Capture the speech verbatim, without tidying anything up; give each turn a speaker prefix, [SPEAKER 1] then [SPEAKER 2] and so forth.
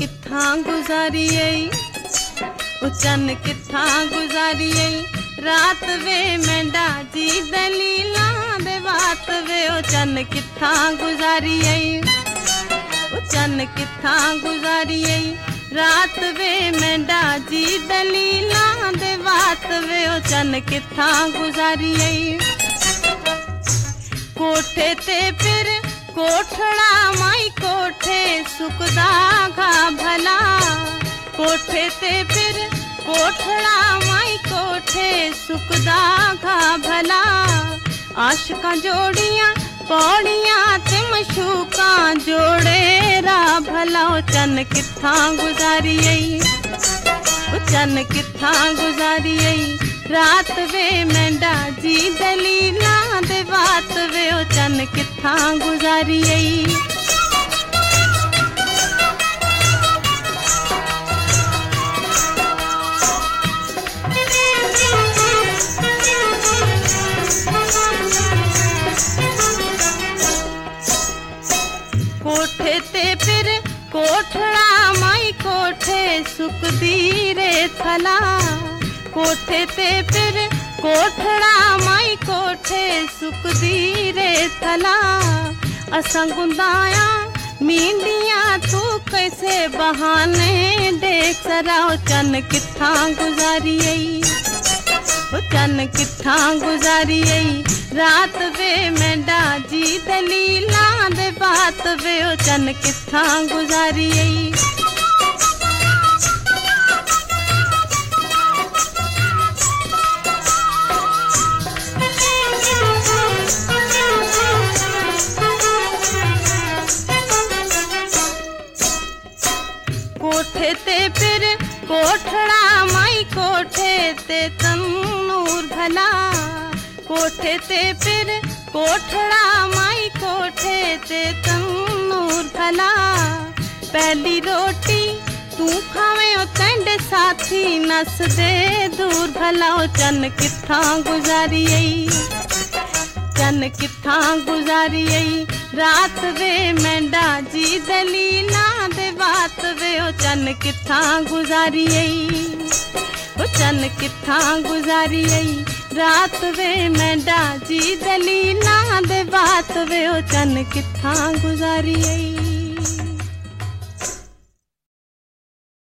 [SPEAKER 1] कित्थां गुजारिए ओ चन्न कित्थां गुजारिए रात वे मेंढा जी दलीला दे बात वे ओ चन्न कित्थां गुजारिए ओ चन्न कित्थां गुजारिए रात वे मेंढा जी दलीला दे बात वे ओ चन्न कित्थां गुजारिए कोठे ते फिर कोठड़ा माई कोठे सुकदा घा भला कोठे ते फिर कोठड़ा माई कोठे सुकदा घा भला आशिकां जोड़ियां पौड़ियां ते मशूका जोड़े रा भला ओ चन्न कित्थां गुजारिए ओ चन्न कित्थां गुजारिए रात वे मेंढा जी दलीला दे बात वे ओ चन्न कित्थां गुजारिए कोठे ते फिर कोठड़ा माई कोठे सुकदी रे थला कोठे ते फिर कोठड़ा माई कोठे सुकदी रे थला असां गुंदाया मींडिया तू कैसे बहाने देख सरा ओ चन्न कित्थां गुजारिए ओ चन्न कित्थां गुजारिए रात वे मेंढा जी दलीला दे बात वे ओ चन्न कित्थां गुजारिए कोठे ते फिर कोठड़ा माई कोठे ते तन्नूर भला कोठे ते फिर कोठड़ा माई कोठे ते तन्नूर भला पहली रोटी तू खावे ओ तेंडे साथी नस दे दूर भला ओ चन्न कित्थां गुजारिए चन्न कित्थां गुजारिए रात वे मेंढा जी दलीला दे बात वे ओ चन्न कित्थां गुजारिए ओ चन्न कित्थां गुजारिए रात वे मेंढा जी दलीला दे बात वे ओ चन्न कित्थां गुजारिए।